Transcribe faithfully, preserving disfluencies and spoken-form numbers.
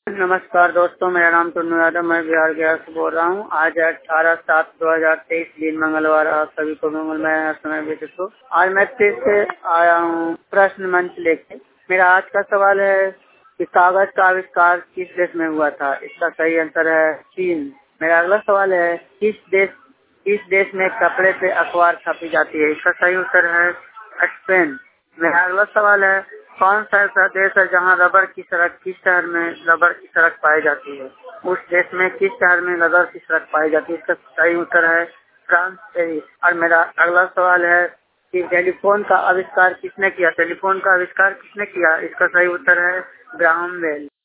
नमस्कार दोस्तों, मेरा नाम टुन्नू यादव, मैं बिहार गया से बोल रहा हूँ। आज है अठारह सात दो हजार तेईस दिन मंगलवार। आप सभी को मंगलमय समय व्यतीत हो। आज मैं फिर से आया हूँ प्रश्न मंच लेके। मेरा आज का सवाल है कि कागज का आविष्कार किस देश में हुआ था? इसका सही आंसर है चीन। मेरा अगला सवाल है किस देश किस देश में कपड़े पे अखबार छापी जाती है? इसका सही उत्तर है स्पेन। मेरा अगला सवाल है कौन सा ऐसा देश है जहां रबर की सड़क किस शहर में रबर की सड़क पाई जाती है? उस देश में किस शहर में रबर की सड़क पाई जाती है? इसका सही उत्तर है फ्रांस, पेरिस। और मेरा अगला सवाल है कि टेलीफोन का आविष्कार किसने किया? टेलीफोन का आविष्कार किसने किया? इसका सही उत्तर है ग्राहम बेल।